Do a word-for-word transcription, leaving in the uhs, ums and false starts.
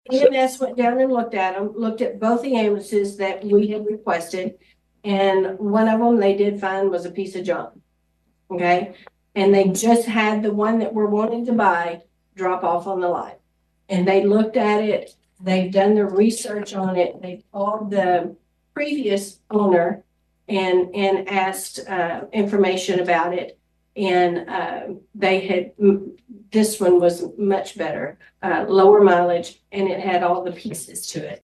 E M S went down and looked at them, looked at both the ambulances that we had requested. And one of them they did find was a piece of junk. Okay. And they just had the one that we're wanting to buy drop off on the line. And they looked at it. They've done their research on it. They called the previous owner and, and asked uh, information about it. And uh, they had, this one was much better, uh, lower mileage, and it had all the pieces to it.